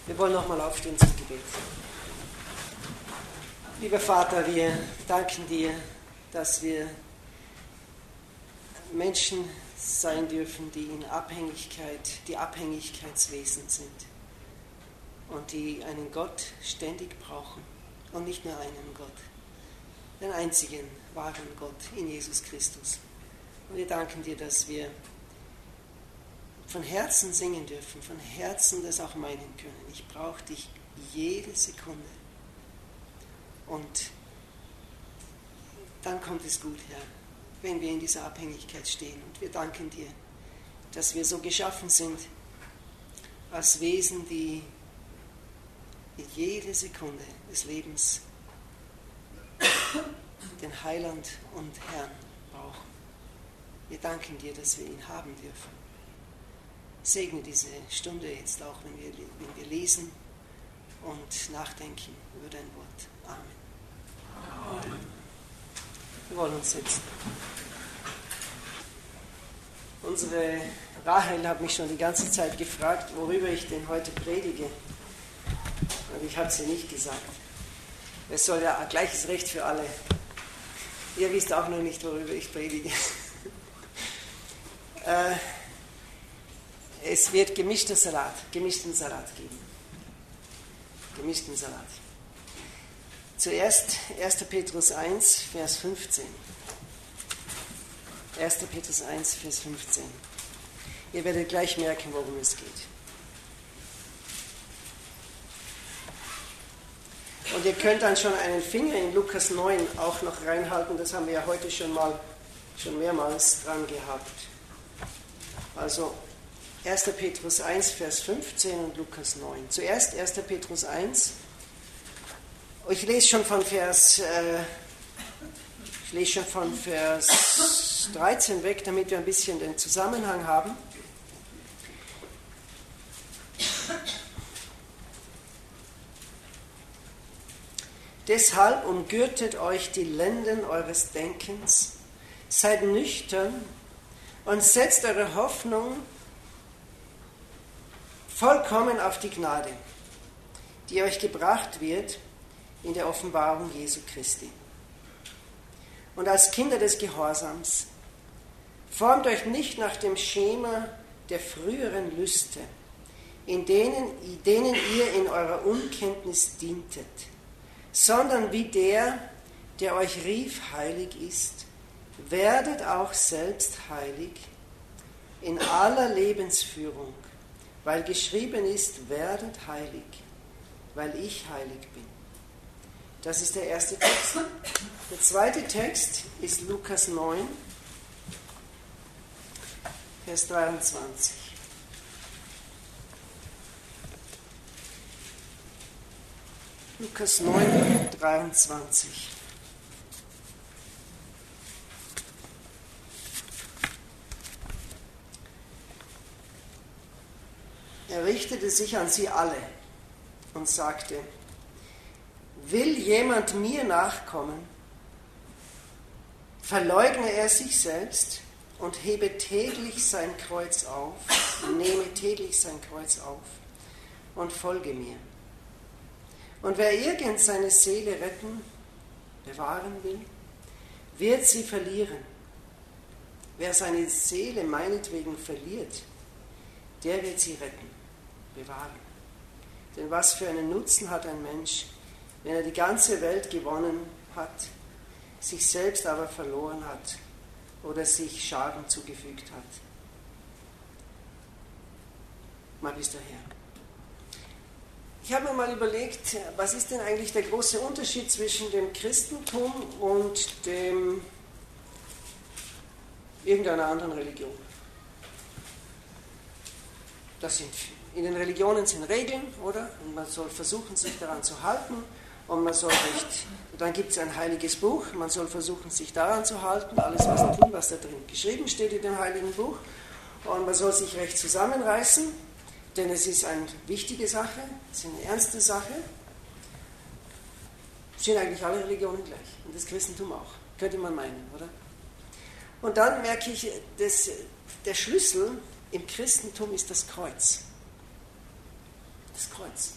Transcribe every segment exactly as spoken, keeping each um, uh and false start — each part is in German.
Wir wollen nochmal aufstehen zum Gebet. Lieber Vater, wir danken dir, dass wir Menschen sein dürfen, die in Abhängigkeit, die Abhängigkeitswesen sind und die einen Gott ständig brauchen und nicht nur einen Gott, den einzigen wahren Gott in Jesus Christus. Und wir danken dir, dass wir von Herzen singen dürfen, von Herzen das auch meinen können. Ich brauche dich jede Sekunde. Und dann kommt es gut, Herr, wenn wir in dieser Abhängigkeit stehen. Und wir danken dir, dass wir so geschaffen sind, als Wesen, die jede Sekunde des Lebens den Heiland und Herrn brauchen. Wir danken dir, dass wir ihn haben dürfen. Segne diese Stunde jetzt auch, wenn wir, wenn wir lesen und nachdenken über dein Wort. Amen. Amen. Wir wollen uns setzen. Unsere Rahel hat mich schon die ganze Zeit gefragt, worüber ich denn heute predige. Und ich habe sie nicht gesagt. Es soll ja gleiches Recht für alle. Ihr wisst auch noch nicht, worüber ich predige. äh, Es wird gemischter Salat, gemischten Salat geben. Gemischten Salat. Zuerst erster Petrus eins, Vers fünfzehn. erster Petrus eins, Vers fünfzehn. Ihr werdet gleich merken, worum es geht. Und ihr könnt dann schon einen Finger in Lukas neun auch noch reinhalten. Das haben wir ja heute schon mal, schon mehrmals dran gehabt. Also erster Petrus eins, Vers fünfzehn und Lukas neun. Zuerst erster Petrus eins. Ich lese schon von Vers, äh, ich lese schon von Vers dreizehn weg, damit wir ein bisschen den Zusammenhang haben. Deshalb umgürtet euch die Lenden eures Denkens, seid nüchtern und setzt eure Hoffnung vollkommen auf die Gnade, die euch gebracht wird in der Offenbarung Jesu Christi. Und als Kinder des Gehorsams, formt euch nicht nach dem Schema der früheren Lüste, in denen, denen ihr in eurer Unkenntnis dientet, sondern wie der, der euch rief, heilig ist, werdet auch selbst heilig in aller Lebensführung, weil geschrieben ist, werdet heilig, weil ich heilig bin. Das ist der erste Text. Der zweite Text ist Lukas neun, Vers dreiundzwanzig. Lukas neun, dreiundzwanzig. Er richtete sich an sie alle und sagte: Will jemand mir nachkommen, verleugne er sich selbst und hebe täglich sein Kreuz auf, nehme täglich sein Kreuz auf und folge mir. Und wer irgend seine Seele retten, bewahren will, wird sie verlieren. Wer seine Seele meinetwegen verliert, der wird sie retten, bewahren. Denn was für einen Nutzen hat ein Mensch, wenn er die ganze Welt gewonnen hat, sich selbst aber verloren hat oder sich Schaden zugefügt hat? Mal bis daher. Ich habe mir mal überlegt, was ist denn eigentlich der große Unterschied zwischen dem Christentum und dem irgendeiner anderen Religion? Das sind, in den Religionen sind Regeln, oder? Und man soll versuchen, sich daran zu halten. Und man soll nicht, dann gibt es ein heiliges Buch, man soll versuchen, sich daran zu halten, alles was er tut, was da drin geschrieben steht in dem heiligen Buch. Und man soll sich recht zusammenreißen, denn es ist eine wichtige Sache, es ist eine ernste Sache. Sind eigentlich alle Religionen gleich und das Christentum auch, könnte man meinen, oder? Und dann merke ich, dass der Schlüssel im Christentum ist das Kreuz. Das Kreuz.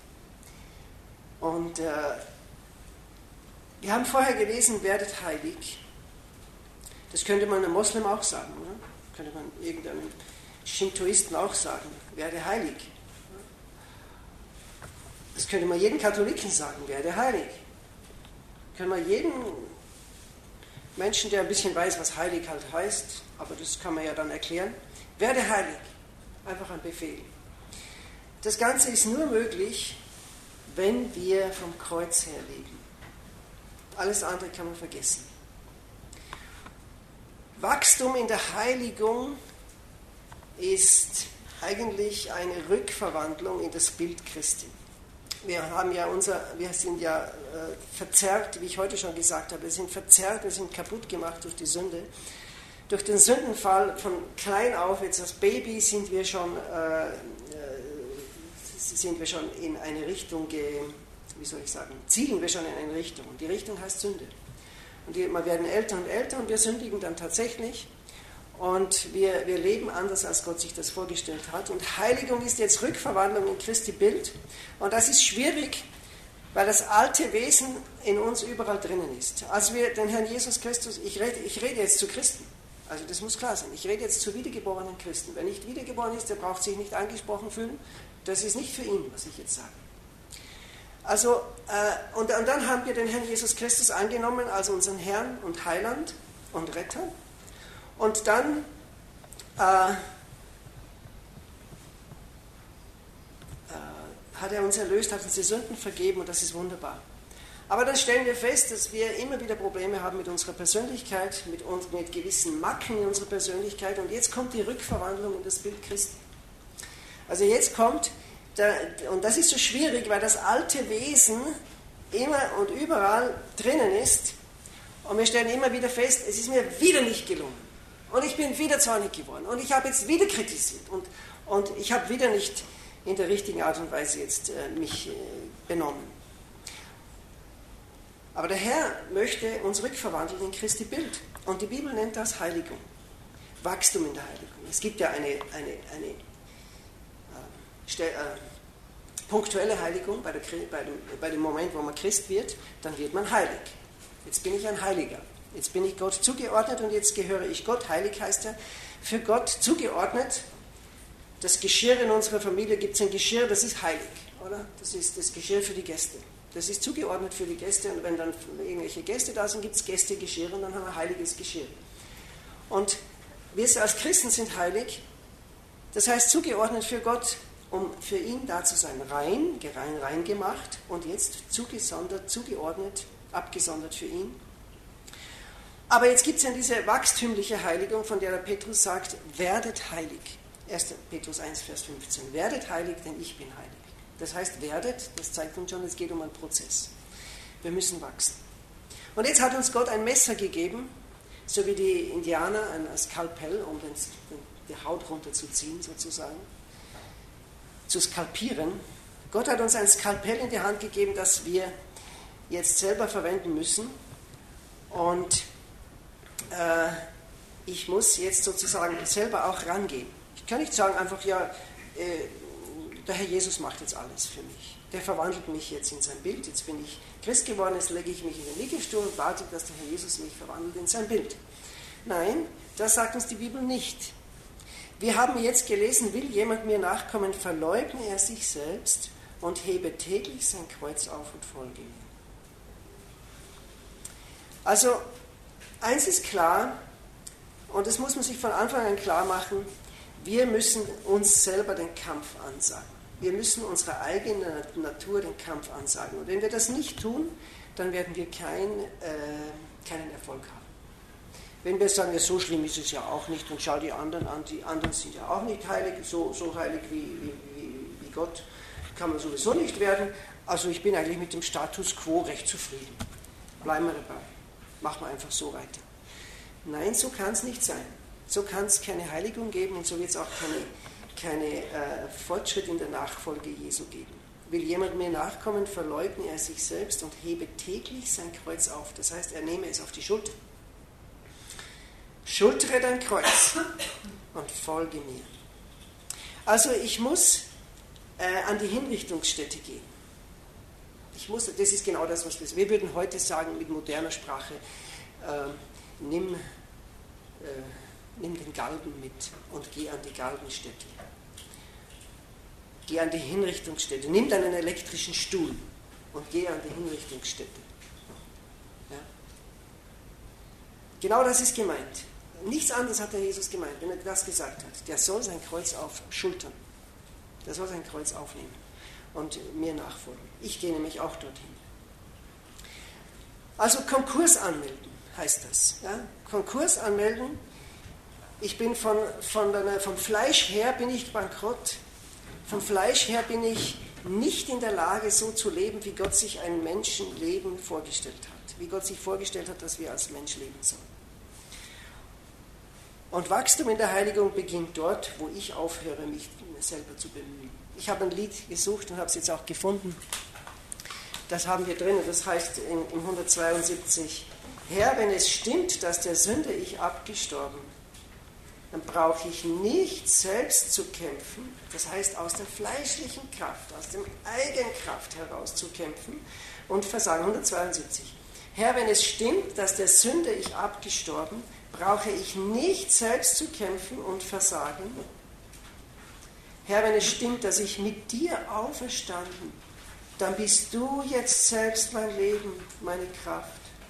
Und äh, wir haben vorher gelesen, werdet heilig. Das könnte man einem Moslem auch sagen, oder? Könnte man irgendeinem Shintoisten auch sagen, werde heilig. Das könnte man jedem Katholiken sagen, werde heilig. Können wir jedem Menschen, der ein bisschen weiß, was heilig halt heißt, aber das kann man ja dann erklären, werde heilig. Einfach ein Befehl. Das Ganze ist nur möglich, wenn wir vom Kreuz her leben. Alles andere kann man vergessen. Wachstum in der Heiligung ist eigentlich eine Rückverwandlung in das Bild Christi. Wir haben ja unser, wir sind ja äh, verzerrt, wie ich heute schon gesagt habe, wir sind verzerrt, wir sind kaputt gemacht durch die Sünde. Durch den Sündenfall von klein auf, jetzt als Baby, sind wir schon, äh, sind wir schon in eine Richtung, ge, wie soll ich sagen, zielen wir schon in eine Richtung. Und die Richtung heißt Sünde. Und wir werden älter und älter und wir sündigen dann tatsächlich. Und wir, wir leben anders, als Gott sich das vorgestellt hat. Und Heiligung ist jetzt Rückverwandlung in Christi Bild. Und das ist schwierig, weil das alte Wesen in uns überall drinnen ist. Als wir den Herrn Jesus Christus, ich rede, ich rede jetzt zu Christen, also das muss klar sein, ich rede jetzt zu wiedergeborenen Christen. Wer nicht wiedergeboren ist, der braucht sich nicht angesprochen fühlen. Das ist nicht für ihn, was ich jetzt sage. Also, äh, und, und dann haben wir den Herrn Jesus Christus angenommen als unseren Herrn und Heiland und Retter. Und dann äh, äh, hat er uns erlöst, hat uns die Sünden vergeben und das ist wunderbar. Aber dann stellen wir fest, dass wir immer wieder Probleme haben mit unserer Persönlichkeit, mit, uns, mit gewissen Macken in unserer Persönlichkeit und jetzt kommt die Rückverwandlung in das Bild Christi. Also jetzt kommt, der, und das ist so schwierig, weil das alte Wesen immer und überall drinnen ist und wir stellen immer wieder fest, es ist mir wieder nicht gelungen. Und ich bin wieder zornig geworden. Und ich habe jetzt wieder kritisiert. Und, und ich habe wieder nicht in der richtigen Art und Weise jetzt äh, mich äh, benommen. Aber der Herr möchte uns rückverwandeln in Christi Bild. Und die Bibel nennt das Heiligung. Wachstum in der Heiligung. Es gibt ja eine, eine, eine äh, stell, äh, punktuelle Heiligung bei, der, bei, dem, bei dem Moment, wo man Christ wird. Dann wird man heilig. Jetzt bin ich ein Heiliger. Jetzt bin ich Gott zugeordnet und jetzt gehöre ich Gott. Heilig heißt ja, für Gott zugeordnet. Das Geschirr in unserer Familie gibt es ein Geschirr, das ist heilig, oder? Das ist das Geschirr für die Gäste. Das ist zugeordnet für die Gäste und wenn dann irgendwelche Gäste da sind, gibt es Gästegeschirr und dann haben wir heiliges Geschirr. Und wir als Christen sind heilig, das heißt zugeordnet für Gott, um für ihn da zu sein, rein, rein, rein gemacht und jetzt zugesondert, zugeordnet, abgesondert für ihn. Aber jetzt gibt es ja diese wachstümliche Heiligung, von der der Petrus sagt, werdet heilig. erster Petrus eins, Vers fünfzehn. Werdet heilig, denn ich bin heilig. Das heißt, werdet, das zeigt uns schon, es geht um einen Prozess. Wir müssen wachsen. Und jetzt hat uns Gott ein Messer gegeben, so wie die Indianer ein Skalpell, um den, die Haut runterzuziehen sozusagen, zu skalpieren. Gott hat uns ein Skalpell in die Hand gegeben, das wir jetzt selber verwenden müssen. Und äh, ich muss jetzt sozusagen selber auch rangehen. Ich kann nicht sagen einfach, ja, äh, der Herr Jesus macht jetzt alles für mich. Der verwandelt mich jetzt in sein Bild. Jetzt bin ich Christ geworden, jetzt lege ich mich in den Liegestuhl und warte, dass der Herr Jesus mich verwandelt in sein Bild. Nein, das sagt uns die Bibel nicht. Wir haben jetzt gelesen, will jemand mir nachkommen, verleugne er sich selbst und hebe täglich sein Kreuz auf und folge mir. Also, eins ist klar, und das muss man sich von Anfang an klar machen, wir müssen uns selber den Kampf ansagen. Wir müssen unserer eigenen Natur den Kampf ansagen. Und wenn wir das nicht tun, dann werden wir kein, äh, keinen Erfolg haben. Wenn wir sagen, ja, so schlimm ist es ja auch nicht und schau die anderen an, die anderen sind ja auch nicht heilig, so, so heilig wie, wie, wie, wie Gott kann man sowieso nicht werden. Also ich bin eigentlich mit dem Status quo recht zufrieden. Bleiben wir dabei. Machen wir einfach so weiter. Nein, so kann es nicht sein. So kann es keine Heiligung geben und so wird es auch keine, keine äh, Fortschritt in der Nachfolge Jesu geben. Will jemand mir nachkommen, verleugne er sich selbst und hebe täglich sein Kreuz auf. Das heißt, er nehme es auf die Schulter. Schultere dein Kreuz und folge mir. Also ich muss äh, an die Hinrichtungsstätte gehen. Ich muss, das ist genau das, was wir, wir würden heute sagen mit moderner Sprache, äh, nimm, äh, nimm den Galgen mit und geh an die Galgenstätte. Geh an die Hinrichtungsstätte. Nimm deinen elektrischen Stuhl und geh an die Hinrichtungsstätte. Ja? Genau das ist gemeint. Nichts anderes hat der Jesus gemeint, wenn er das gesagt hat. Der soll sein Kreuz aufschultern. Der soll sein Kreuz aufnehmen und mir nachfolgen. Ich gehe nämlich auch dorthin. Also Konkurs anmelden heißt das. Ja? Konkurs anmelden. Ich bin von, von der, vom Fleisch her bin ich bankrott. Vom Fleisch her bin ich nicht in der Lage, so zu leben, wie Gott sich ein Menschenleben vorgestellt hat. Wie Gott sich vorgestellt hat, dass wir als Mensch leben sollen. Und Wachstum in der Heiligung beginnt dort, wo ich aufhöre, mich selber zu bemühen. Ich habe ein Lied gesucht und habe es jetzt auch gefunden. Das haben wir drin, das heißt in, in hundertzweiundsiebzig: Herr, wenn es stimmt, dass der Sünde ich abgestorben, dann brauche ich nicht selbst zu kämpfen, das heißt aus der fleischlichen Kraft, aus der Eigenkraft heraus zu kämpfen und versagen. hundertzweiundsiebzig. Herr, wenn es stimmt, dass der Sünde ich abgestorben, brauche ich nicht selbst zu kämpfen und versagen. Herr, wenn es stimmt, dass ich mit dir auferstanden, dann bist du jetzt selbst mein Leben, meine Kraft.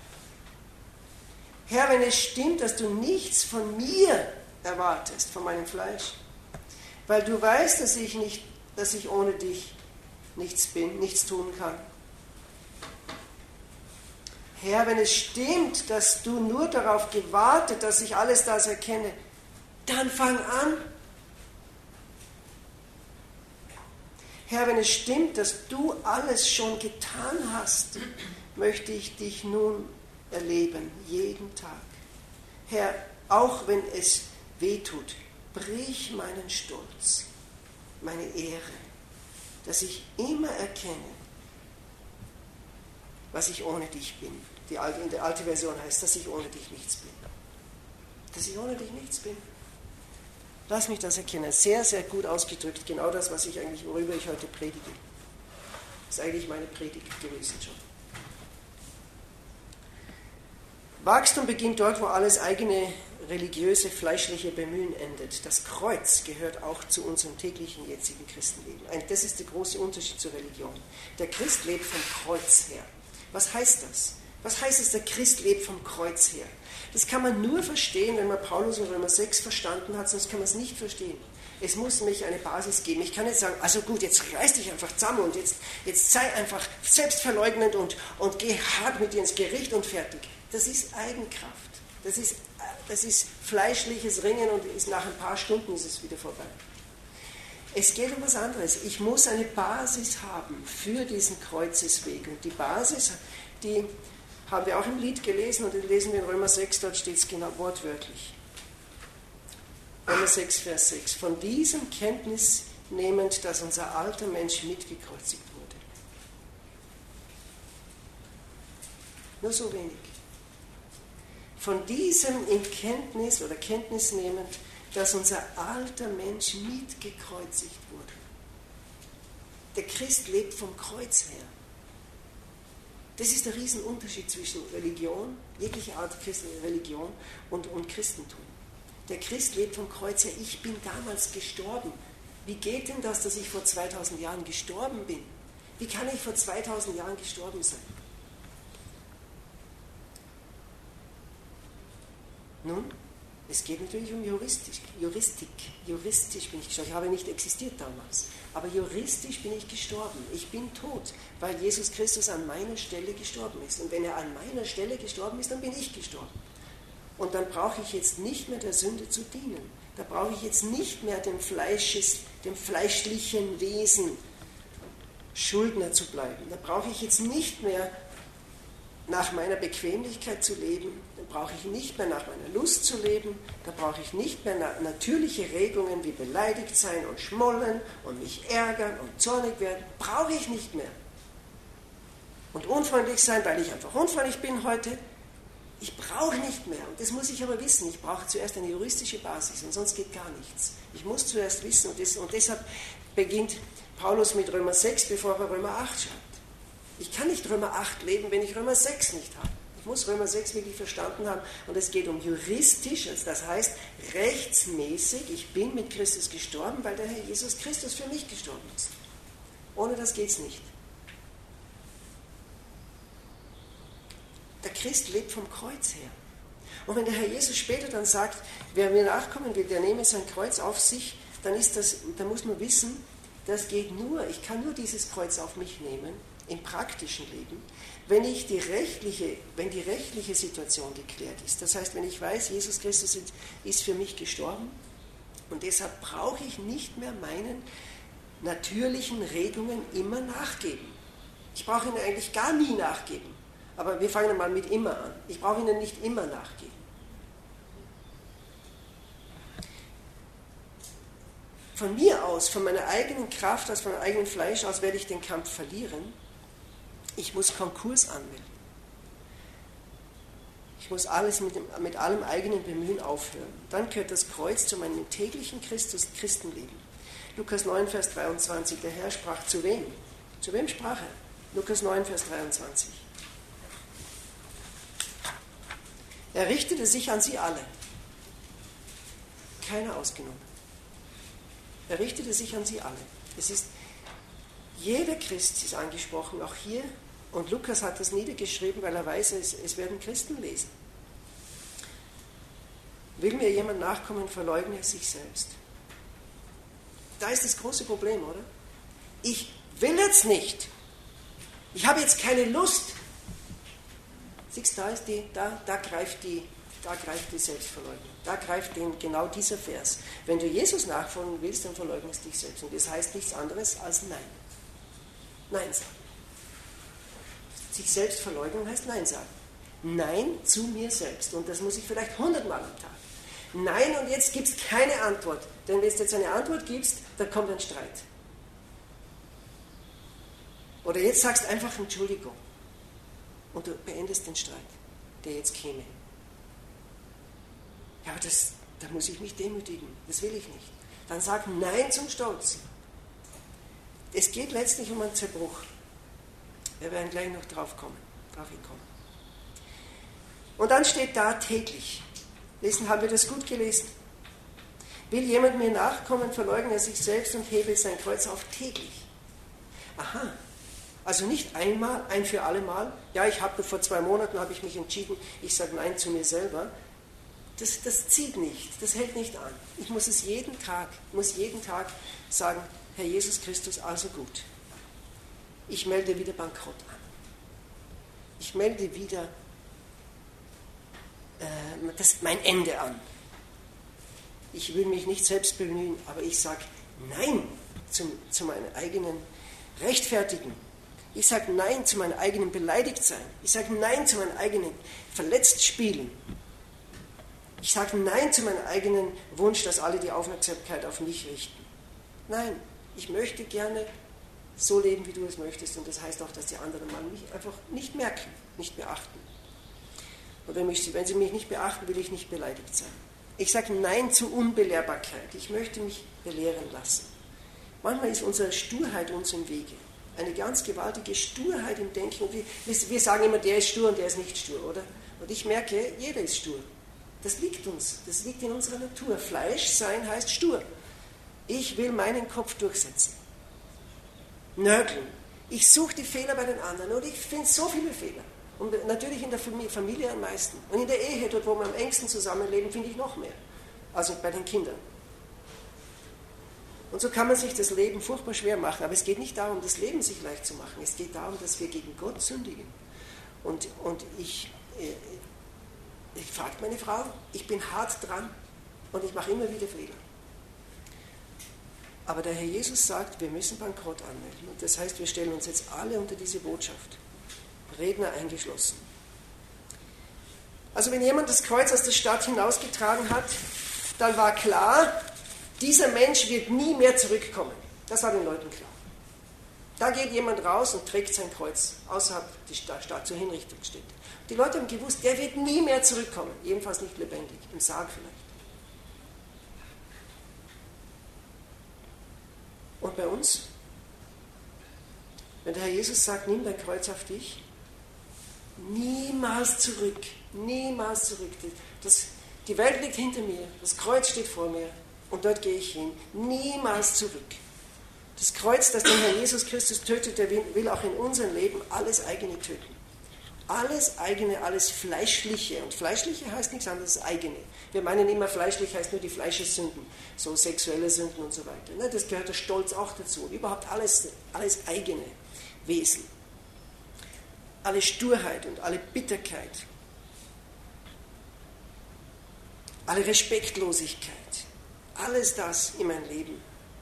Herr, wenn es stimmt, dass du nichts von mir erwartest, von meinem Fleisch, weil du weißt, dass ich, nicht, dass ich ohne dich nichts bin, nichts tun kann. Herr, wenn es stimmt, dass du nur darauf gewartet, dass ich alles das erkenne, dann fang an. Herr, wenn es stimmt, dass du alles schon getan hast, möchte ich dich nun erleben, jeden Tag. Herr, auch wenn es wehtut, brich meinen Stolz, meine Ehre, dass ich immer erkenne, was ich ohne dich bin. Die alte, in der alten Version heißt, dass ich ohne dich nichts bin. Dass ich ohne dich nichts bin. Lass mich das erkennen. Sehr, sehr gut ausgedrückt. Genau das, was ich eigentlich, worüber ich heute predige. Das ist eigentlich meine Predigt gewesen schon. Wachstum beginnt dort, wo alles eigene religiöse, fleischliche Bemühen endet. Das Kreuz gehört auch zu unserem täglichen, jetzigen Christenleben. Das ist der große Unterschied zur Religion. Der Christ lebt vom Kreuz her. Was heißt das? Was heißt es, der Christ lebt vom Kreuz her? Das kann man nur verstehen, wenn man Paulus in Römer sechs verstanden hat, sonst kann man es nicht verstehen. Es muss nämlich eine Basis geben. Ich kann nicht sagen, also gut, jetzt reiß dich einfach zusammen und jetzt, jetzt sei einfach selbstverleugnend und, und geh hart mit dir ins Gericht und fertig. Das ist Eigenkraft. Das ist, das ist fleischliches Ringen und ist nach ein paar Stunden ist es wieder vorbei. Es geht um was anderes. Ich muss eine Basis haben für diesen Kreuzesweg. Und die Basis, die haben wir auch im Lied gelesen und den lesen wir in Römer sechs, dort steht es genau wortwörtlich. Römer sechs, Vers sechs. Von diesem Kenntnis nehmend, dass unser alter Mensch mitgekreuzigt wurde. Nur so wenig. Von diesem in Kenntnis oder Kenntnis nehmend, dass unser alter Mensch mitgekreuzigt wurde. Der Christ lebt vom Kreuz her. Das ist der Riesenunterschied zwischen Religion, jeglicher Art christliche Religion und, und Christentum. Der Christ lebt vom Kreuz her. Ich bin damals gestorben. Wie geht denn das, dass ich vor zweitausend Jahren gestorben bin? Wie kann ich vor zweitausend Jahren gestorben sein? Nun, es geht natürlich um Juristik. Juristik, juristisch bin ich gestorben. Ich habe nicht existiert damals. Aber juristisch bin ich gestorben. Ich bin tot, weil Jesus Christus an meiner Stelle gestorben ist. Und wenn er an meiner Stelle gestorben ist, dann bin ich gestorben. Und dann brauche ich jetzt nicht mehr der Sünde zu dienen. Da brauche ich jetzt nicht mehr dem, Fleisches, dem fleischlichen Wesen Schuldner zu bleiben. Da brauche ich jetzt nicht mehr nach meiner Bequemlichkeit zu leben, dann brauche ich nicht mehr nach meiner Lust zu leben, da brauche ich nicht mehr natürliche Regungen wie beleidigt sein und schmollen und mich ärgern und zornig werden, brauche ich nicht mehr. Und unfreundlich sein, weil ich einfach unfreundlich bin heute, ich brauche nicht mehr. Und das muss ich aber wissen, ich brauche zuerst eine juristische Basis und sonst geht gar nichts. Ich muss zuerst wissen und, das, und deshalb beginnt Paulus mit Römer sechs, bevor er Römer acht schreibt. Ich kann nicht Römer acht leben, wenn ich Römer sechs nicht habe. Ich muss Römer sechs wirklich verstanden haben. Und es geht um juristisch, das heißt rechtsmäßig. Ich bin mit Christus gestorben, weil der Herr Jesus Christus für mich gestorben ist. Ohne das geht es nicht. Der Christ lebt vom Kreuz her. Und wenn der Herr Jesus später dann sagt, wer mir nachkommen will, der nehme sein Kreuz auf sich, dann, ist das, dann muss man wissen, das geht nur, ich kann nur dieses Kreuz auf mich nehmen, im praktischen Leben, wenn, ich die rechtliche, wenn die rechtliche Situation geklärt ist. Das heißt, wenn ich weiß, Jesus Christus ist für mich gestorben und deshalb brauche ich nicht mehr meinen natürlichen Regungen immer nachgeben. Ich brauche ihnen eigentlich gar nie nachgeben. Aber wir fangen mal mit immer an. Ich brauche ihnen nicht immer nachgeben. Von mir aus, von meiner eigenen Kraft, aus meinem eigenen Fleisch aus, werde ich den Kampf verlieren. Ich muss Konkurs anmelden. Ich muss alles mit, dem, mit allem eigenen Bemühen aufhören. Dann gehört das Kreuz zu meinem täglichen Christus, Christenleben. Lukas neun, Vers dreiundzwanzig. Der Herr sprach zu wem? Zu wem sprach er? Lukas neun, Vers dreiundzwanzig. Er richtete sich an sie alle. Keiner ausgenommen. Er richtete sich an sie alle. Es ist, jeder Christ ist angesprochen, auch hier. Und Lukas hat das niedergeschrieben, weil er weiß, es, es werden Christen lesen. Will mir jemand nachkommen, verleugne er sich selbst. Da ist das große Problem, oder? Ich will jetzt nicht. Ich habe jetzt keine Lust. Siehst du, da, ist die, da, da, greift die, da greift die Selbstverleugnung. Da greift den, genau dieser Vers. Wenn du Jesus nachfolgen willst, dann verleugnest dich selbst. Und das heißt nichts anderes als Nein. Nein sagen. Sich selbst verleugnen heißt Nein sagen. Nein zu mir selbst. Und das muss ich vielleicht hundertmal am Tag. Nein, und jetzt gibt es keine Antwort. Denn wenn du jetzt eine Antwort gibst, dann kommt ein Streit. Oder jetzt sagst du einfach Entschuldigung. Und du beendest den Streit, der jetzt käme. Ja, aber das, da muss ich mich demütigen. Das will ich nicht. Dann sag Nein zum Stolz. Es geht letztlich um einen Zerbruch. Wir werden gleich noch drauf kommen, drauf hinkommen. Und dann steht da täglich. Lesen, haben wir das gut gelesen? Will jemand mir nachkommen, verleugne er sich selbst und hebe sein Kreuz auf täglich. Aha. Also nicht einmal, ein für alle Mal. Ja, ich habe vor zwei Monaten habe ich mich entschieden, ich sage Nein zu mir selber. Das, das zieht nicht, das hält nicht an. Ich muss es jeden Tag, muss jeden Tag sagen, Herr Jesus Christus, also gut. Ich melde wieder Bankrott an. Ich melde wieder äh, das, mein Ende an. Ich will mich nicht selbst bemühen, aber ich sage Nein zum, zu meinem eigenen Rechtfertigen. Ich sage Nein zu meinem eigenen Beleidigtsein. Ich sage Nein zu meinem eigenen Verletztspielen. Ich sage Nein zu meinem eigenen Wunsch, dass alle die Aufmerksamkeit auf mich richten. Nein, ich möchte gerne so leben, wie du es möchtest. Und das heißt auch, dass die anderen mal mich einfach nicht merken, nicht beachten. Und wenn, mich, wenn sie mich nicht beachten, will ich nicht beleidigt sein. Ich sage Nein zur Unbelehrbarkeit. Ich möchte mich belehren lassen. Manchmal ist unsere Sturheit uns im Wege. Eine ganz gewaltige Sturheit im Denken. Und wir, wir sagen immer, der ist stur und der ist nicht stur, oder? Und ich merke, jeder ist stur. Das liegt uns, das liegt in unserer Natur. Fleisch sein heißt stur. Ich will meinen Kopf durchsetzen. Nörgeln. Ich suche die Fehler bei den anderen und ich finde so viele Fehler. Und natürlich in der Familie am meisten. Und in der Ehe, dort wo wir am engsten zusammenleben, finde ich noch mehr. Also bei den Kindern. Und so kann man sich das Leben furchtbar schwer machen. Aber es geht nicht darum, das Leben sich leicht zu machen. Es geht darum, dass wir gegen Gott sündigen. Und, und ich, ich frage meine Frau, ich bin hart dran und ich mache immer wieder Fehler. Aber der Herr Jesus sagt, wir müssen Bankrott anmelden. Und das heißt, wir stellen uns jetzt alle unter diese Botschaft. Redner eingeschlossen. Also wenn jemand das Kreuz aus der Stadt hinausgetragen hat, dann war klar, dieser Mensch wird nie mehr zurückkommen. Das war den Leuten klar. Da geht jemand raus und trägt sein Kreuz außerhalb der Stadt zur Hinrichtung steht. Die Leute haben gewusst, der wird nie mehr zurückkommen. Jedenfalls nicht lebendig, im Sarg vielleicht. Und bei uns? Wenn der Herr Jesus sagt, nimm dein Kreuz auf dich, niemals zurück, niemals zurück. Das, die Welt liegt hinter mir, das Kreuz steht vor mir und dort gehe ich hin. Niemals zurück. Das Kreuz, das den Herr Jesus Christus tötet, der will auch in unserem Leben alles eigene töten. Alles eigene, alles Fleischliche. Und Fleischliche heißt nichts anderes als eigene. Wir meinen immer, fleischlich heißt nur die Fleischessünden, so sexuelle Sünden und so weiter. Das gehört der Stolz auch dazu. Und überhaupt alles, alles eigene Wesen. Alle Sturheit und alle Bitterkeit. Alle Respektlosigkeit. Alles das in mein Leben.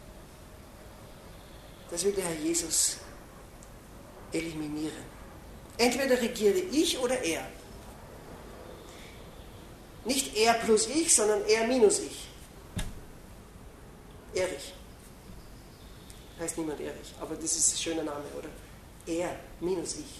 Das will der Herr Jesus eliminieren. Entweder regiere ich oder er. Nicht er plus ich, sondern er minus ich. Erich. Heißt niemand Erich, aber das ist ein schöner Name, oder? Er minus ich.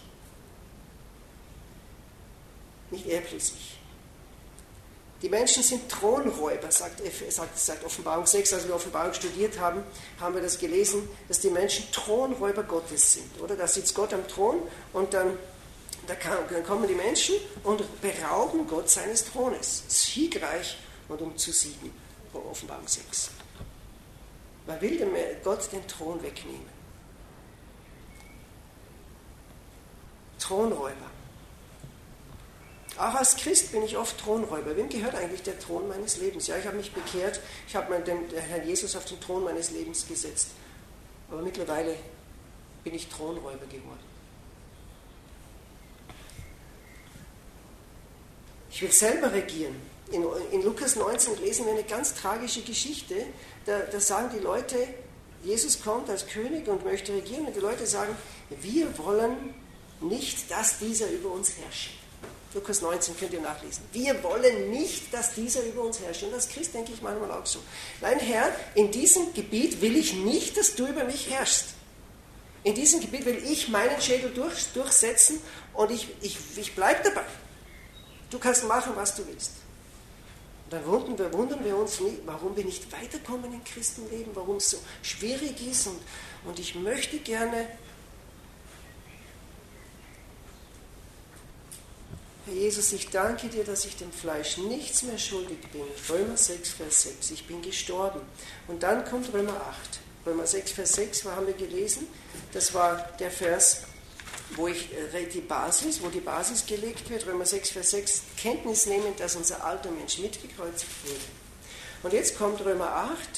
Nicht er plus ich. Die Menschen sind Thronräuber, sagt, sagt, sagt Offenbarung sechs. Als wir Offenbarung studiert haben, haben wir das gelesen, dass die Menschen Thronräuber Gottes sind. Oder? Da sitzt Gott am Thron und dann, da kann, dann kommen die Menschen und berauben Gott seines Thrones. Siegreich und um zu siegen. Offenbarung sechs. Man will dem Gott den Thron wegnehmen. Thronräuber. Auch als Christ bin ich oft Thronräuber. Wem gehört eigentlich der Thron meines Lebens? Ja, ich habe mich bekehrt, ich habe den Herrn Jesus auf den Thron meines Lebens gesetzt. Aber mittlerweile bin ich Thronräuber geworden. Ich will selber regieren. In, in Lukas neunzehn lesen wir eine ganz tragische Geschichte. Da, da sagen die Leute, Jesus kommt als König und möchte regieren. Und die Leute sagen, wir wollen nicht, dass dieser über uns herrscht. Lukas neunzehn könnt ihr nachlesen. Wir wollen nicht, dass dieser über uns herrscht. Und als Christ denke ich manchmal auch so. Nein, Herr, in diesem Gebiet will ich nicht, dass du über mich herrschst. In diesem Gebiet will ich meinen Schädel durch, durchsetzen und ich, ich, ich bleibe dabei. Du kannst machen, was du willst. Und dann wundern wir, wundern wir uns, nicht, warum wir nicht weiterkommen im Christenleben, warum es so schwierig ist. Und, und ich möchte gerne... Herr Jesus, ich danke dir, dass ich dem Fleisch nichts mehr schuldig bin. Römer sechs, Vers sechs. Ich bin gestorben. Und dann kommt Römer acht. Römer sechs, Vers sechs, haben wir gelesen. Das war der Vers, wo ich die Basis, wo die Basis gelegt wird. Römer sechs, Vers sechs. Kenntnis nehmend, dass unser alter Mensch mitgekreuzigt wurde. Und jetzt kommt Römer acht,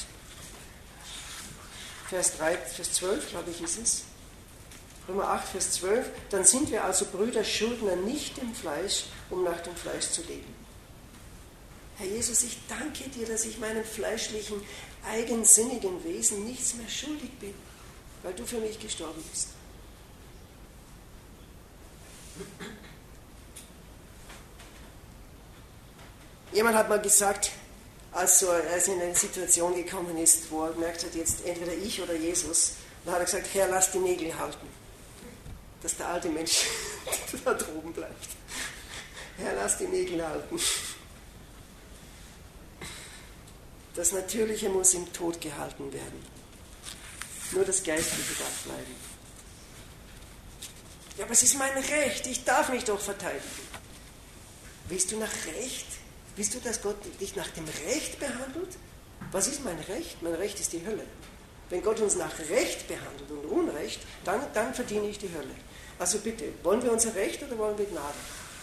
Vers drei, Vers zwölf, glaube ich, ist es. Römer acht, Vers zwölf, dann sind wir also Brüder Schuldner nicht im Fleisch, um nach dem Fleisch zu leben. Herr Jesus, ich danke dir, dass ich meinem fleischlichen, eigensinnigen Wesen nichts mehr schuldig bin, weil du für mich gestorben bist. Jemand hat mal gesagt, als er in eine Situation gekommen ist, wo er gemerkt hat, jetzt entweder ich oder Jesus, dann hat er gesagt, Herr, lass die Nägel halten. Dass der alte Mensch da droben bleibt. Herr, lass die Nägel halten. Das Natürliche muss im Tod gehalten werden. Nur das Geistliche darf bleiben. Ja, aber es ist mein Recht, ich darf mich doch verteidigen. Willst du nach Recht? Willst du, dass Gott dich nach dem Recht behandelt? Was ist mein Recht? Mein Recht ist die Hölle. Wenn Gott uns nach Recht behandelt und Unrecht, dann, dann verdiene ich die Hölle. Also bitte, wollen wir unser Recht oder wollen wir Gnade?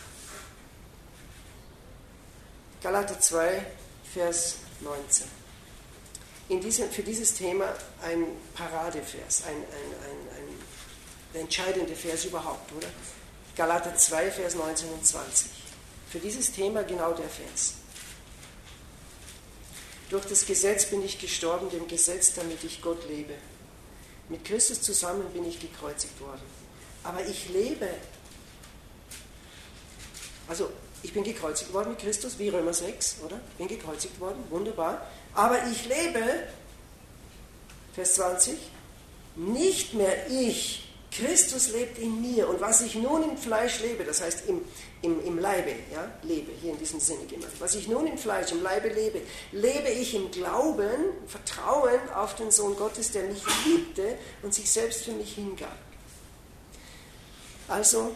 Galater zwei, Vers neunzehn. In diesem, für dieses Thema ein Paradevers, ein, ein, ein, ein, der entscheidende Vers überhaupt, oder? Galater zwei, Vers neunzehn und zwanzig. Für dieses Thema genau der Vers. Durch das Gesetz bin ich gestorben, dem Gesetz, damit ich Gott lebe. Mit Christus zusammen bin ich gekreuzigt worden. Aber ich lebe. Also, ich bin gekreuzigt worden mit Christus, wie Römer sechs, oder? Bin gekreuzigt worden, wunderbar. Aber ich lebe, Vers zwanzig, nicht mehr ich. Christus lebt in mir. Und was ich nun im Fleisch lebe, das heißt im, im, im Leibe, ja, lebe, hier in diesem Sinne gemeint. Was ich nun im Fleisch, im Leibe lebe, lebe ich im Glauben, Vertrauen auf den Sohn Gottes, der mich liebte und sich selbst für mich hingab. Also,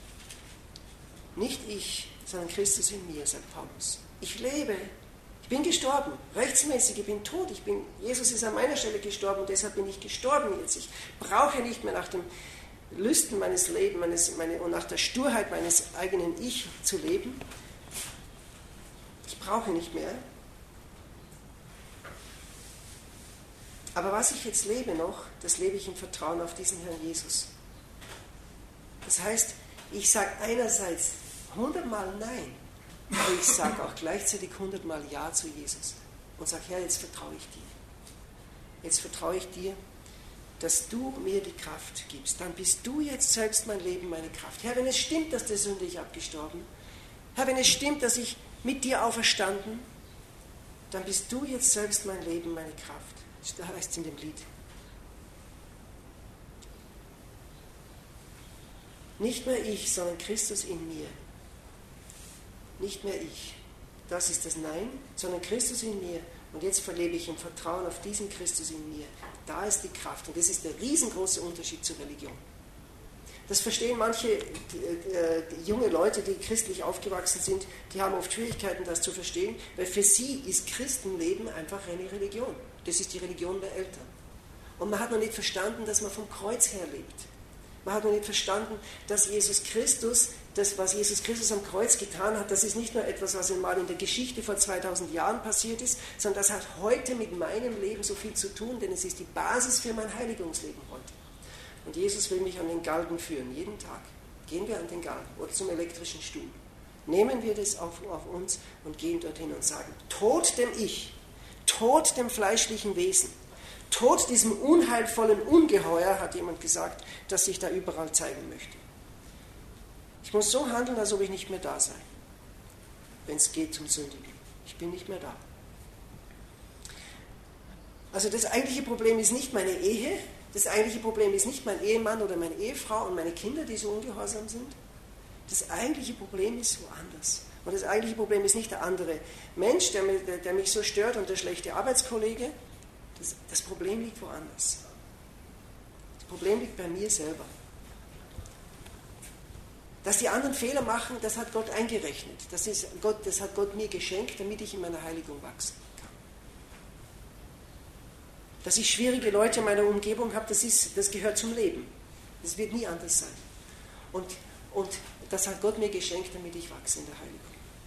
nicht ich, sondern Christus in mir, sagt Paulus. Ich lebe, ich bin gestorben, rechtsmäßig, ich bin tot, ich bin, Jesus ist an meiner Stelle gestorben und deshalb bin ich gestorben jetzt. Ich brauche nicht mehr nach dem Lüsten meines Lebens meines, meine, und nach der Sturheit meines eigenen Ich zu leben. Ich brauche nicht mehr. Aber was ich jetzt lebe noch, das lebe ich im Vertrauen auf diesen Herrn Jesus. Das heißt, ich sage einerseits hundertmal Nein, aber ich sage auch gleichzeitig hundertmal Ja zu Jesus und sage, Herr, jetzt vertraue ich dir. Jetzt vertraue ich dir, dass du mir die Kraft gibst. Dann bist du jetzt selbst mein Leben, meine Kraft. Herr, wenn es stimmt, dass der Sünde ich abgestorben, Herr, wenn es stimmt, dass ich mit dir auferstanden, dann bist du jetzt selbst mein Leben, meine Kraft. Da heißt es in dem Lied. Nicht mehr ich, sondern Christus in mir. Nicht mehr ich. Das ist das Nein, sondern Christus in mir. Und jetzt verlebe ich im Vertrauen auf diesen Christus in mir. Da ist die Kraft. Und das ist der riesengroße Unterschied zur Religion. Das verstehen manche äh, die junge Leute, die christlich aufgewachsen sind, die haben oft Schwierigkeiten, das zu verstehen, weil für sie ist Christenleben einfach eine Religion. Das ist die Religion der Eltern. Und man hat noch nicht verstanden, dass man vom Kreuz her lebt. Man hat noch nicht verstanden, dass Jesus Christus, das, was Jesus Christus am Kreuz getan hat, das ist nicht nur etwas, was einmal in der Geschichte vor zweitausend Jahren passiert ist, sondern das hat heute mit meinem Leben so viel zu tun, denn es ist die Basis für mein Heiligungsleben heute. Und Jesus will mich an den Galgen führen, jeden Tag. Gehen wir an den Galgen oder zum elektrischen Stuhl. Nehmen wir das auf, auf uns und gehen dorthin und sagen, Tod dem Ich, Tod dem fleischlichen Wesen, Tod diesem unheilvollen Ungeheuer, hat jemand gesagt, das sich da überall zeigen möchte. Ich muss so handeln, als ob ich nicht mehr da sei, wenn es geht zum Sündigen. Ich bin nicht mehr da. Also das eigentliche Problem ist nicht meine Ehe, das eigentliche Problem ist nicht mein Ehemann oder meine Ehefrau und meine Kinder, die so ungehorsam sind. Das eigentliche Problem ist woanders. Und das eigentliche Problem ist nicht der andere Mensch, der, der, der mich so stört und der schlechte Arbeitskollege. Das, das Problem liegt woanders. Das Problem liegt bei mir selber. Dass die anderen Fehler machen, das hat Gott eingerechnet. Das, ist Gott, das hat Gott mir geschenkt, damit ich in meiner Heiligung wachsen kann. Dass ich schwierige Leute in meiner Umgebung habe, das, ist, das gehört zum Leben. Das wird nie anders sein. Und, und das hat Gott mir geschenkt, damit ich wachse in der Heiligung.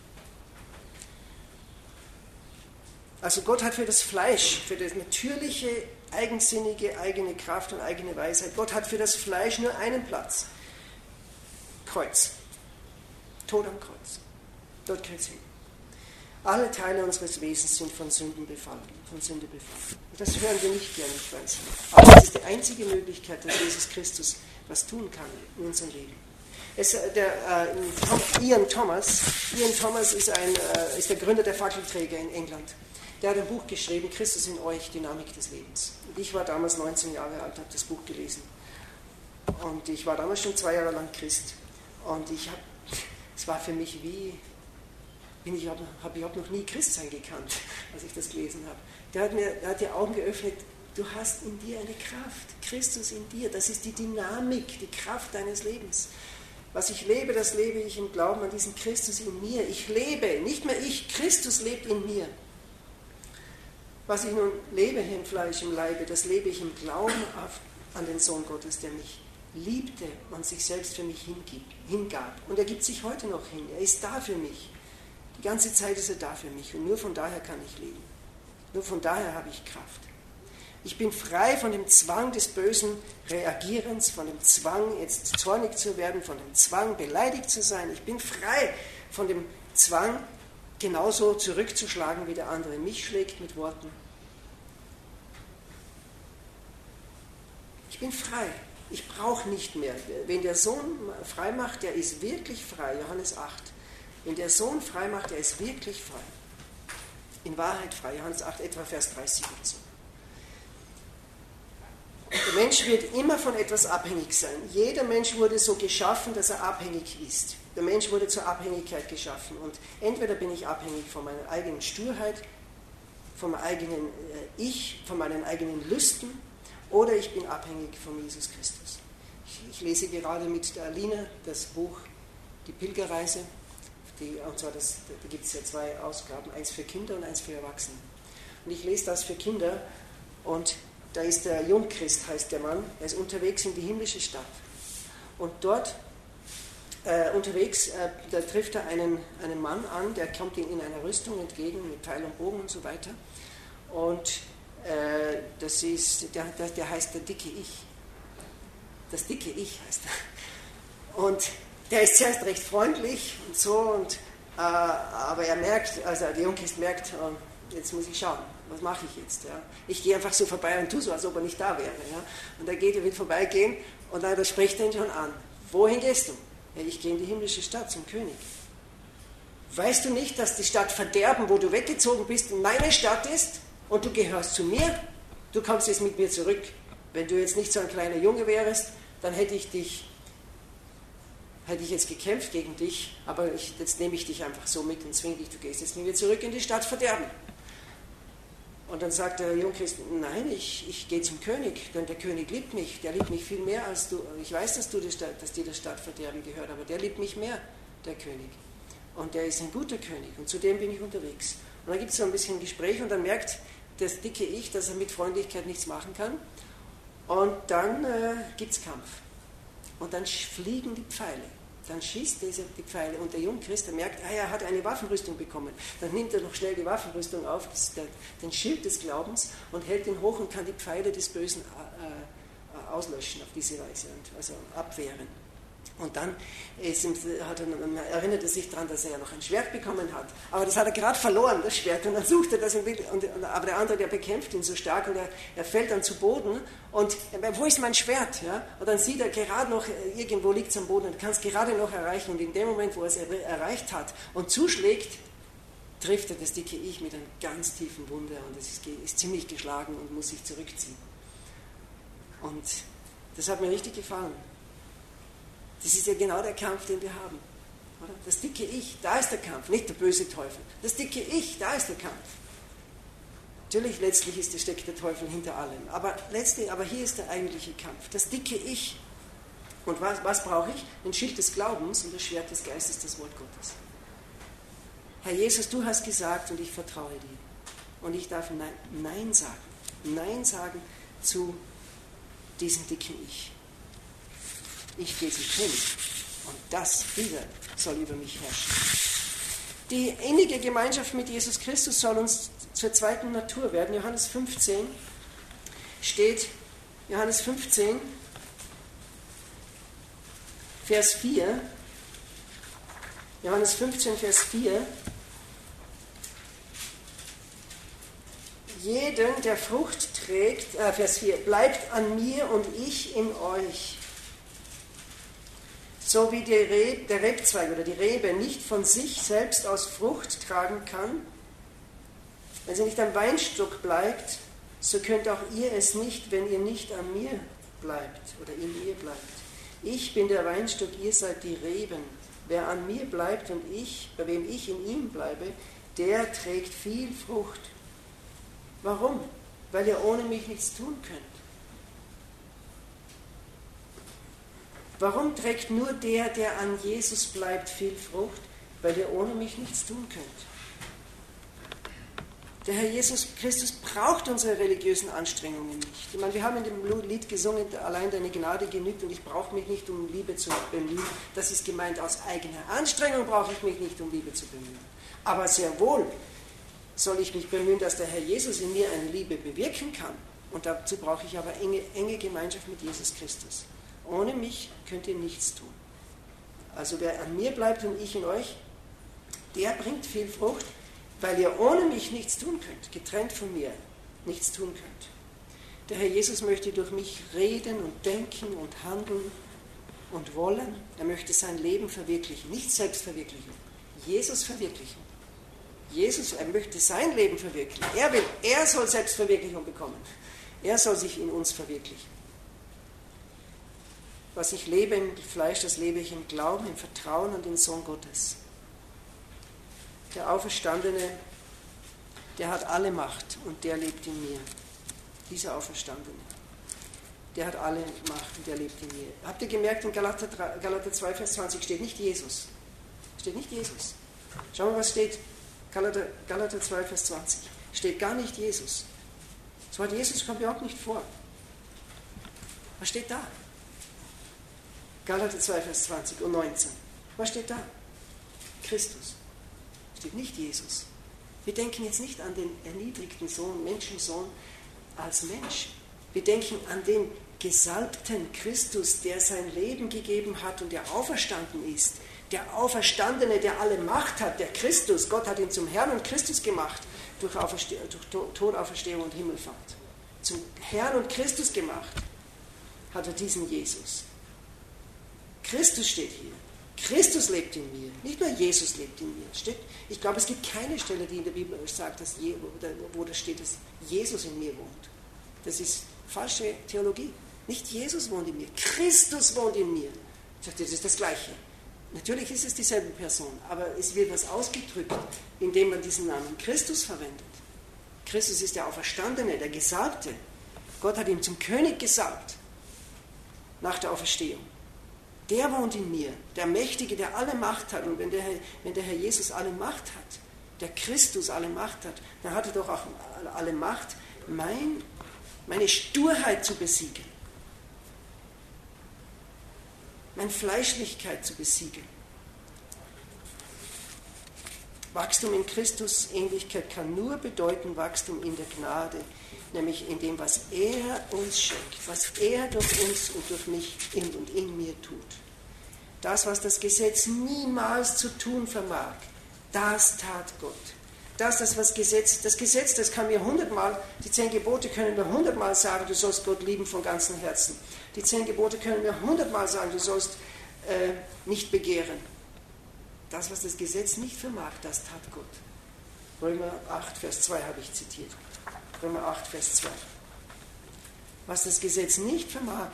Also Gott hat für das Fleisch, für das natürliche, eigensinnige, eigene Kraft und eigene Weisheit, Gott hat für das Fleisch nur einen Platz. Kreuz. Tod am Kreuz. Dort gehört es hin. Alle Teile unseres Wesens sind von Sünden befallen, von Sünde befallen. Und das hören wir nicht gerne, ich weiß. Aber es ist die einzige Möglichkeit, dass Jesus Christus was tun kann in unserem Leben. Es, der, äh, Ian Thomas, Ian Thomas ist, ein, äh, ist der Gründer der Fackelträger in England. Der hat ein Buch geschrieben, Christus in euch, Dynamik des Lebens. Und ich war damals neunzehn Jahre alt, habe das Buch gelesen. Und ich war damals schon zwei Jahre lang Christ. Und ich habe, es war für mich wie, bin ich habe hab überhaupt noch nie Christsein gekannt, als ich das gelesen habe. Der hat mir, der hat die Augen geöffnet, du hast in dir eine Kraft, Christus in dir, das ist die Dynamik, die Kraft deines Lebens. Was ich lebe, das lebe ich im Glauben an diesen Christus in mir. Ich lebe, nicht mehr ich, Christus lebt in mir. Was ich nun lebe hier im Fleisch, im Leibe, das lebe ich im Glauben auf, an den Sohn Gottes, der mich liebte und sich selbst für mich hingibt, hingab. Und er gibt sich heute noch hin. Er ist da für mich. Die ganze Zeit ist er da für mich. Und nur von daher kann ich leben. Nur von daher habe ich Kraft. Ich bin frei von dem Zwang des bösen Reagierens, von dem Zwang, jetzt zornig zu werden, von dem Zwang, beleidigt zu sein. Ich bin frei von dem Zwang, genauso zurückzuschlagen, wie der andere mich schlägt mit Worten. Ich bin frei. Ich brauche nicht mehr. Wenn der Sohn frei macht, der ist wirklich frei. Johannes acht. Wenn der Sohn frei macht, der ist wirklich frei. In Wahrheit frei. Johannes acht, etwa Vers dreißig oder so. Der Mensch wird immer von etwas abhängig sein. Jeder Mensch wurde so geschaffen, dass er abhängig ist. Der Mensch wurde zur Abhängigkeit geschaffen. Und entweder bin ich abhängig von meiner eigenen Sturheit, von meinem eigenen Ich, von meinen eigenen Lüsten, oder ich bin abhängig von Jesus Christus. Ich, Ich lese gerade mit der Alina das Buch Die Pilgerreise. Die, und zwar das, da gibt es ja zwei Ausgaben, eins für Kinder und eins für Erwachsene. Und ich lese das für Kinder und da ist der Jungchrist, heißt der Mann, er ist unterwegs in die himmlische Stadt. Und dort äh, unterwegs, äh, da trifft er einen, einen Mann an, der kommt ihm in einer Rüstung entgegen, mit Pfeil und Bogen und so weiter. Und äh, das ist, der, der, der heißt der dicke Ich. Das dicke Ich heißt er. Und der ist zuerst recht freundlich und so, und, äh, aber er merkt, also der Jungchrist merkt, äh, jetzt muss ich schauen, was mache ich jetzt? Ja? Ich gehe einfach so vorbei und tue so, als ob er nicht da wäre. Ja? Und er geht, er will vorbeigehen und dann spricht er ihn schon an. Wohin gehst du? Ja, ich gehe in die himmlische Stadt zum König. Weißt du nicht, dass die Stadt Verderben, wo du weggezogen bist, meine Stadt ist und du gehörst zu mir? Du kommst jetzt mit mir zurück. Wenn du jetzt nicht so ein kleiner Junge wärst, dann hätte ich dich hätte ich jetzt gekämpft gegen dich, aber ich, jetzt nehme ich dich einfach so mit und zwinge dich, du gehst jetzt mit mir zurück in die Stadt Verderben. Und dann sagt der Jungchrist, nein, ich, ich gehe zum König, denn der König liebt mich, der liebt mich viel mehr als du. Ich weiß, dass, du die Stadt, dass dir das Stadtverderben gehört, aber der liebt mich mehr, der König. Und der ist ein guter König und zu dem bin ich unterwegs. Und dann gibt es so ein bisschen Gespräch und dann merkt das dicke Ich, dass er mit Freundlichkeit nichts machen kann. Und dann äh, gibt es Kampf. Und dann fliegen die Pfeile. Dann schießt dieser die Pfeile und der Jungchrist, der merkt, ah, er hat eine Waffenrüstung bekommen. Dann nimmt er noch schnell die Waffenrüstung auf, das, der, den Schild des Glaubens, und hält ihn hoch und kann die Pfeile des Bösen äh, auslöschen auf diese Weise, und, also abwehren. Und dann ist, hat er, erinnert er sich daran, dass er ja noch ein Schwert bekommen hat. Aber das hat er gerade verloren, das Schwert. Und dann sucht er das, und will, und, aber der andere, der bekämpft ihn so stark, und er, er fällt dann zu Boden. Und wo ist mein Schwert? Ja? Und dann sieht er gerade noch, irgendwo liegt es am Boden, und kann es gerade noch erreichen. Und in dem Moment, wo er es erreicht hat und zuschlägt, trifft er das dicke Ich mit einer ganz tiefen Wunde. Und es ist, ist ziemlich geschlagen und muss sich zurückziehen. Und das hat mir richtig gefallen. Das ist ja genau der Kampf, den wir haben. Oder? Das dicke Ich, da ist der Kampf, nicht der böse Teufel. Das dicke Ich, da ist der Kampf. Natürlich, letztlich ist, steckt der Teufel hinter allem. Aber, letztlich, aber hier ist der eigentliche Kampf. Das dicke Ich. Und was, was brauche ich? Ein Schild des Glaubens und das Schwert des Geistes, das Wort Gottes. Herr Jesus, du hast gesagt und ich vertraue dir. Und ich darf Nein, Nein sagen. Nein sagen zu diesem dicken Ich. Ich gehe zum König und das, dieser soll über mich herrschen. Die innige Gemeinschaft mit Jesus Christus soll uns zur zweiten Natur werden. Johannes fünfzehn steht, Johannes fünfzehn, Vers vier, Johannes fünfzehn, Vers vier, jeden, der Frucht trägt, äh, Vers vier, bleibt an mir und ich in euch. So wie die Rebe, der Rebzweig oder die Rebe nicht von sich selbst aus Frucht tragen kann, wenn sie nicht am Weinstock bleibt, so könnt auch ihr es nicht, wenn ihr nicht an mir bleibt oder in mir bleibt. Ich bin der Weinstock, ihr seid die Reben. Wer an mir bleibt und ich, bei wem ich in ihm bleibe, der trägt viel Frucht. Warum? Weil ihr ohne mich nichts tun könnt. Warum trägt nur der, der an Jesus bleibt, viel Frucht? Weil ihr ohne mich nichts tun könnt. Der Herr Jesus Christus braucht unsere religiösen Anstrengungen nicht. Ich meine, wir haben in dem Lied gesungen, allein deine Gnade genügt und ich brauche mich nicht um Liebe zu bemühen. Das ist gemeint, aus eigener Anstrengung brauche ich mich nicht um Liebe zu bemühen. Aber sehr wohl soll ich mich bemühen, dass der Herr Jesus in mir eine Liebe bewirken kann. Und dazu brauche ich aber enge, enge Gemeinschaft mit Jesus Christus. Ohne mich könnt ihr nichts tun. Also wer an mir bleibt und ich in euch, der bringt viel Frucht, weil ihr ohne mich nichts tun könnt, getrennt von mir nichts tun könnt. Der Herr Jesus möchte durch mich reden und denken und handeln und wollen. Er möchte sein Leben verwirklichen, nicht Selbstverwirklichung, Jesus Verwirklichung. Jesus, er möchte sein Leben verwirklichen. Er will, er soll Selbstverwirklichung bekommen. Er soll sich in uns verwirklichen. Was ich lebe im Fleisch, das lebe ich im Glauben, im Vertrauen an den Sohn Gottes. Der Auferstandene, der hat alle Macht und der lebt in mir. Dieser Auferstandene. der hat alle Macht und der lebt in mir. Habt ihr gemerkt, in Galater, Galater zwei, Vers zwanzig steht nicht Jesus. Steht nicht Jesus. Schauen wir, was steht. Galater, Galater zwei, Vers zwanzig. Steht gar nicht Jesus. Das Wort Jesus kommt überhaupt nicht vor. Was steht da? Galater zwei, Vers zwanzig und neunzehn. Was steht da? Christus. Steht nicht Jesus. Wir denken jetzt nicht an den erniedrigten Sohn, Menschensohn als Mensch. Wir denken an den gesalbten Christus, der sein Leben gegeben hat und der auferstanden ist. Der Auferstandene, der alle Macht hat, der Christus. Gott hat ihn zum Herrn und Christus gemacht durch, Auferste- durch Todauferstehung und Himmelfahrt. Zum Herrn und Christus gemacht hat er diesen Jesus. Christus steht hier. Christus lebt in mir. Nicht nur Jesus lebt in mir. Steht, ich glaube, es gibt keine Stelle, die in der Bibel sagt, dass Je, wo da steht, dass Jesus in mir wohnt. Das ist falsche Theologie. Nicht Jesus wohnt in mir. Christus wohnt in mir. Ich sagte, das ist das Gleiche. Natürlich ist es dieselbe Person, aber es wird was ausgedrückt, indem man diesen Namen Christus verwendet. Christus ist der Auferstandene, der Gesalbte. Gott hat ihn zum König gesalbt nach der Auferstehung. Der wohnt in mir, der Mächtige, der alle Macht hat. Und wenn der, Herr, wenn der Herr Jesus alle Macht hat, der Christus alle Macht hat, dann hat er doch auch alle Macht, mein, meine Sturheit zu besiegen. Meine Fleischlichkeit zu besiegen. Wachstum in Christus Ähnlichkeit kann nur bedeuten Wachstum in der Gnade, nämlich in dem, was er uns schenkt, was er durch uns und durch mich in und in mir tut. Das, was das Gesetz niemals zu tun vermag, das tat Gott. Das, das was Gesetz, das Gesetz, das kann mir hundertmal, die zehn Gebote können mir hundertmal sagen, du sollst Gott lieben von ganzem Herzen. Die zehn Gebote können mir hundertmal sagen, du sollst äh, nicht begehren. Das, was das Gesetz nicht vermag, das tat Gott. Römer acht, Vers zwei habe ich zitiert. Römer acht, Vers zwei. Was das Gesetz nicht vermag,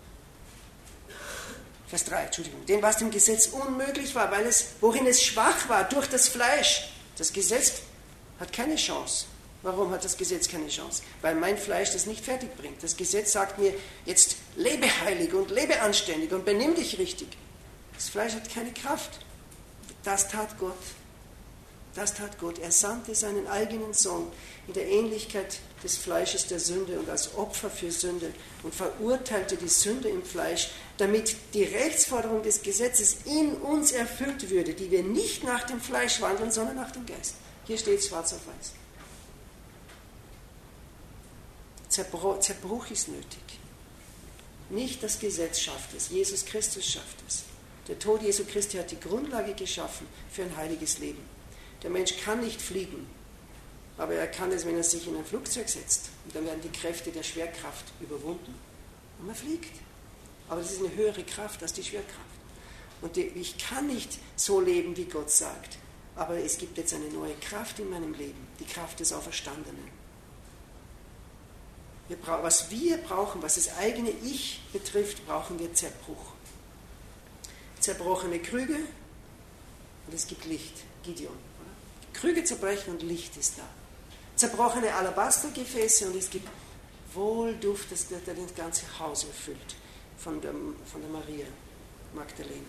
Vers drei, Entschuldigung, denn was dem Gesetz unmöglich war, weil es, worin es schwach war, durch das Fleisch. Das Gesetz hat keine Chance. Warum hat das Gesetz keine Chance? Weil mein Fleisch das nicht fertig bringt. Das Gesetz sagt mir, jetzt lebe heilig und lebe anständig und benimm dich richtig. Das Fleisch hat keine Kraft. Das tat Gott. Das tat Gott. Er sandte seinen eigenen Sohn in der Ähnlichkeit des Fleisches der Sünde und als Opfer für Sünde und verurteilte die Sünde im Fleisch, damit die Rechtsforderung des Gesetzes in uns erfüllt würde, die wir nicht nach dem Fleisch wandeln, sondern nach dem Geist. Hier steht es schwarz auf weiß. Zerbruch, Zerbruch ist nötig. Nicht das Gesetz schafft es, Jesus Christus schafft es. Der Tod Jesu Christi hat die Grundlage geschaffen für ein heiliges Leben. Der Mensch kann nicht fliegen, aber er kann es, wenn er sich in ein Flugzeug setzt. Und dann werden die Kräfte der Schwerkraft überwunden. Und man fliegt. Aber das ist eine höhere Kraft als die Schwerkraft. Und ich kann nicht so leben, wie Gott sagt. Aber es gibt jetzt eine neue Kraft in meinem Leben, die Kraft des Auferstandenen. Wir bra- was wir brauchen, was das eigene Ich betrifft, brauchen wir Zerbruch. Zerbrochene Krüge und es gibt Licht. Gideon. Krüge zerbrechen und Licht ist da. Zerbrochene Alabastergefäße und es gibt Wohlduft, das das ganze Haus erfüllt von der, von der Maria Magdalena.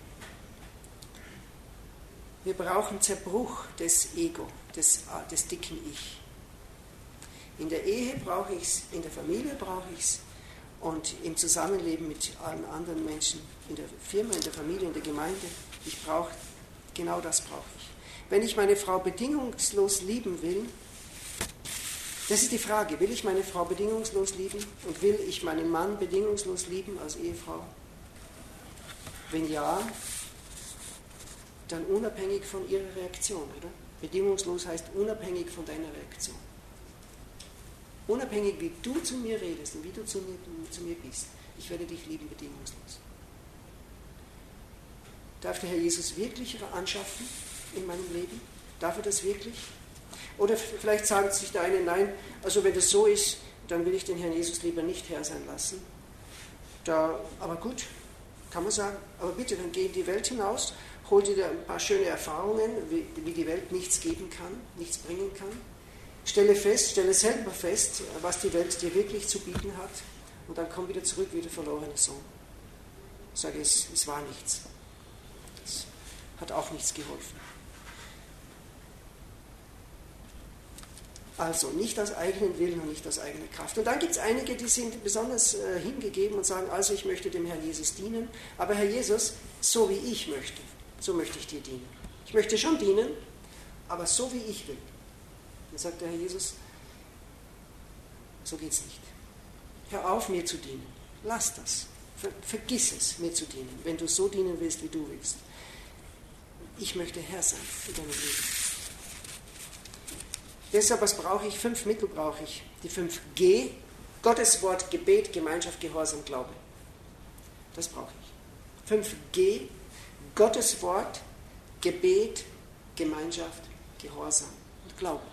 Wir brauchen Zerbruch des Ego, des, des dicken Ich. In der Ehe brauche ich es, in der Familie brauche ich es und im Zusammenleben mit allen anderen Menschen, in der Firma, in der Familie, in der Gemeinde. Ich brauche, genau das brauche ich. Wenn ich meine Frau bedingungslos lieben will, das ist die Frage, will ich meine Frau bedingungslos lieben und will ich meinen Mann bedingungslos lieben als Ehefrau? Wenn ja, dann unabhängig von ihrer Reaktion, oder? Bedingungslos heißt unabhängig von deiner Reaktion. Unabhängig, wie du zu mir redest und wie du zu mir, zu mir bist. Ich werde dich lieben bedingungslos. Darf der Herr Jesus wirklich anschaffen in meinem Leben? Darf er das wirklich? Oder vielleicht sagt sich der eine, nein, also wenn das so ist, dann will ich den Herrn Jesus lieber nicht Herr sein lassen. Da, aber gut, kann man sagen, aber bitte, dann geh in die Welt hinaus, hol dir ein paar schöne Erfahrungen, wie, wie die Welt nichts geben kann, nichts bringen kann. Stelle fest, stelle selber fest, was die Welt dir wirklich zu bieten hat Und dann komm wieder zurück wie der verlorene Sohn. Ich sage, es, es war nichts. Es hat auch nichts geholfen. Also nicht aus eigenem Willen und nicht aus eigener Kraft. Und dann gibt es einige, die sind besonders äh, hingegeben und sagen, also ich möchte dem Herrn Jesus dienen, aber Herr Jesus, so wie ich möchte, so möchte ich dir dienen. Ich möchte schon dienen, aber so wie ich will. Dann sagt der Herr Jesus, so geht es nicht. Hör auf, mir zu dienen. Lass das. Ver, vergiss es, mir zu dienen, wenn du so dienen willst, wie du willst. Ich möchte Herr sein in deinem Leben. Deshalb, was brauche ich? Fünf Mittel brauche ich. Die fünf G, Gottes Wort, Gebet, Gemeinschaft, Gehorsam, Glaube. Das brauche ich. fünf G, Gottes Wort, Gebet, Gemeinschaft, Gehorsam und Glaube.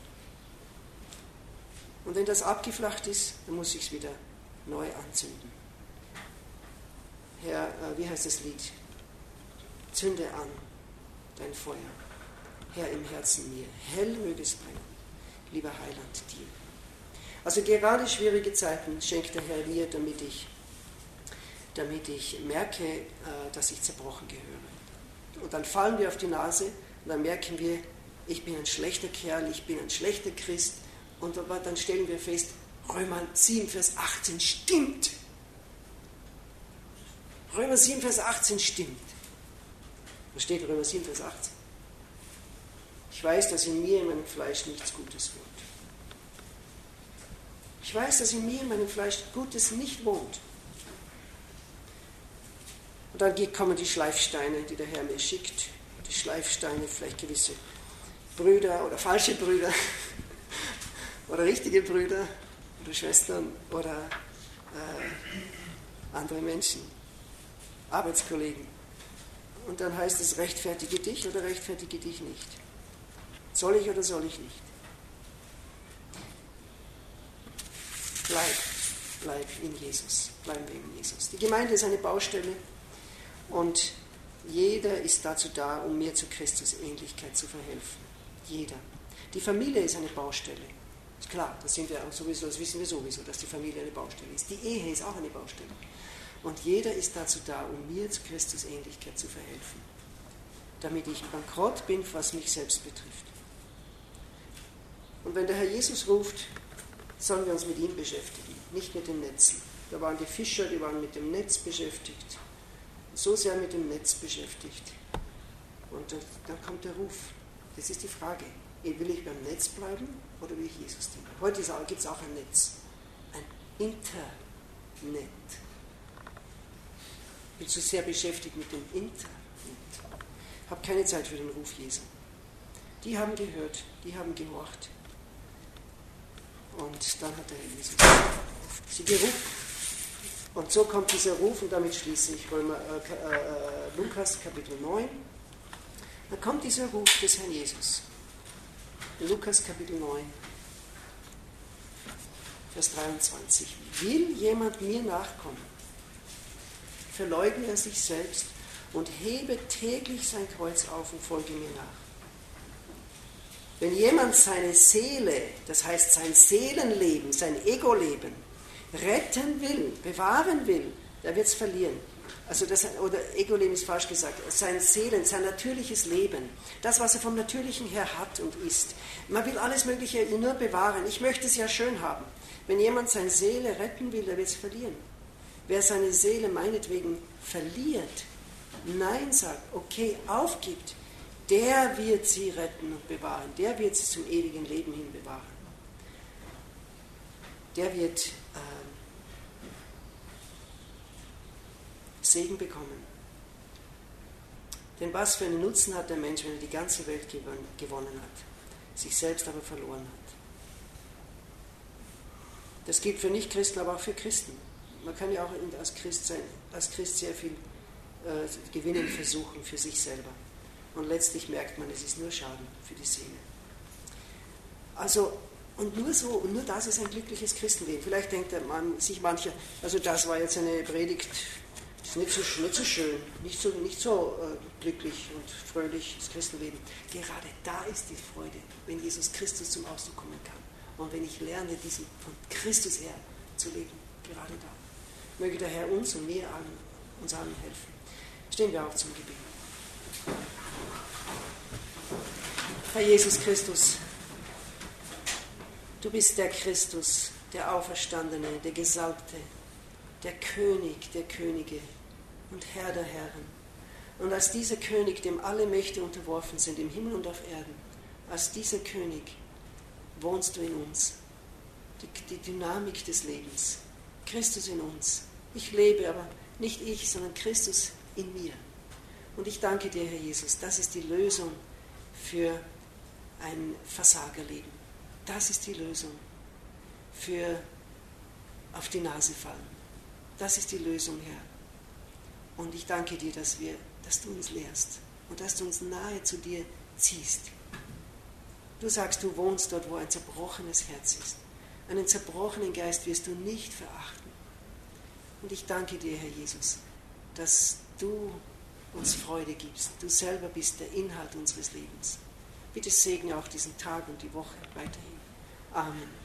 Und wenn das abgeflacht ist, dann muss ich es wieder neu anzünden. Herr, äh, wie heißt das Lied? Zünde an dein Feuer, Herr im Herzen mir, hell möge es brennen, lieber Heiland dir. Also gerade schwierige Zeiten schenkt der Herr mir, damit ich, damit ich merke, äh, dass ich zerbrochen gehöre. Und dann fallen wir auf die Nase und dann merken wir, ich bin ein schlechter Kerl, ich bin ein schlechter Christ. Und aber dann stellen wir fest, Römer sieben, Vers achtzehn stimmt. Römer sieben, Vers achtzehn stimmt. Wo steht Römer sieben, Vers achtzehn? Ich weiß, dass in mir, in meinem Fleisch, nichts Gutes wohnt. Ich weiß, dass in mir, in meinem Fleisch, Gutes nicht wohnt. Und dann kommen die Schleifsteine, die der Herr mir schickt. Die Schleifsteine, vielleicht gewisse Brüder oder falsche Brüder oder richtige Brüder oder Schwestern oder äh, andere Menschen, Arbeitskollegen. Und dann heißt es, rechtfertige dich oder rechtfertige dich nicht. Soll ich oder soll ich nicht? Bleib, bleib in Jesus. Bleiben wir in Jesus. Die Gemeinde ist eine Baustelle und jeder ist dazu da, um mir zur Christusähnlichkeit zu verhelfen. Jeder. Die Familie ist eine Baustelle. Ist klar, das, sind wir auch sowieso, das wissen wir sowieso, dass die Familie eine Baustelle ist. Die Ehe ist auch eine Baustelle. Und jeder ist dazu da, um mir zur Christusähnlichkeit zu verhelfen. Damit ich bankrott bin, was mich selbst betrifft. Und wenn der Herr Jesus ruft, sollen wir uns mit ihm beschäftigen, nicht mit den Netzen. Da waren die Fischer, die waren mit dem Netz beschäftigt. So sehr mit dem Netz beschäftigt. Und dann, dann kommt der Ruf. Das ist die Frage. Will ich beim Netz bleiben oder will ich Jesus dienen? Heute gibt es auch ein Netz. Ein Internet. Ich bin zu sehr beschäftigt mit dem Internet. Ich habe keine Zeit für den Ruf Jesu. Die haben gehört, die haben gehorcht. Und dann hat der Herr Jesus sie gerufen. Und so kommt dieser Ruf, und damit schließe ich Römer, äh, äh, Lukas Kapitel neun. Dann kommt dieser Ruf des Herrn Jesus. Lukas Kapitel neun, Vers dreiundzwanzig. Will jemand mir nachkommen, verleugne er sich selbst und hebe täglich sein Kreuz auf und folge mir nach. Wenn jemand seine Seele, das heißt sein Seelenleben, sein Ego-Leben, retten will, bewahren will, der wird es verlieren. Also das, oder Ego-Leben ist falsch gesagt, sein Seelen, sein natürliches Leben, das, was er vom Natürlichen her hat und ist. Man will alles Mögliche nur bewahren. Ich möchte es ja schön haben. Wenn jemand seine Seele retten will, der wird es verlieren. Wer seine Seele meinetwegen verliert, Nein sagt, okay, aufgibt, der wird sie retten und bewahren. Der wird sie zum ewigen Leben hin bewahren. Der wird äh, Segen bekommen. Denn was für einen Nutzen hat der Mensch, wenn er die ganze Welt gewonnen hat, sich selbst aber verloren hat? Das gilt für Nichtchristen, aber auch für Christen. Man kann ja auch als Christ, sein, als Christ sehr viel äh, gewinnen versuchen für sich selber. Und letztlich merkt man, es ist nur Schaden für die Seele. Also, und nur so, und nur das ist ein glückliches Christenleben. Vielleicht denkt man sich mancher, also das war jetzt eine Predigt, ist nicht so, nicht so schön, nicht so, nicht so äh, glücklich und fröhlich, das Christenleben. Gerade da ist die Freude, wenn Jesus Christus zum Ausdruck kommen kann. Und wenn ich lerne, diesen von Christus her zu leben. gerade da. Möge der Herr uns und mir allen, uns allen helfen. Stehen wir auf zum Gebet. Herr Jesus Christus, du bist der Christus, der Auferstandene, der Gesalbte, der König der Könige und Herr der Herren. Und als dieser König, dem alle Mächte unterworfen sind, im Himmel und auf Erden, als dieser König wohnst du in uns. Die, die Dynamik des Lebens. Christus in uns. Ich lebe, aber nicht ich, sondern Christus in mir. Und ich danke dir, Herr Jesus, das ist die Lösung für ein Versagerleben. Das ist die Lösung für auf die Nase fallen. Das ist die Lösung, Herr. Und ich danke dir, dass, wir, dass du uns lehrst und dass du uns nahe zu dir ziehst. Du sagst, du wohnst dort, wo ein zerbrochenes Herz ist. Einen zerbrochenen Geist wirst du nicht verachten. Und ich danke dir, Herr Jesus, dass du uns Freude gibst. Du selber bist der Inhalt unseres Lebens. Bitte segne auch diesen Tag und die Woche weiterhin. Amen.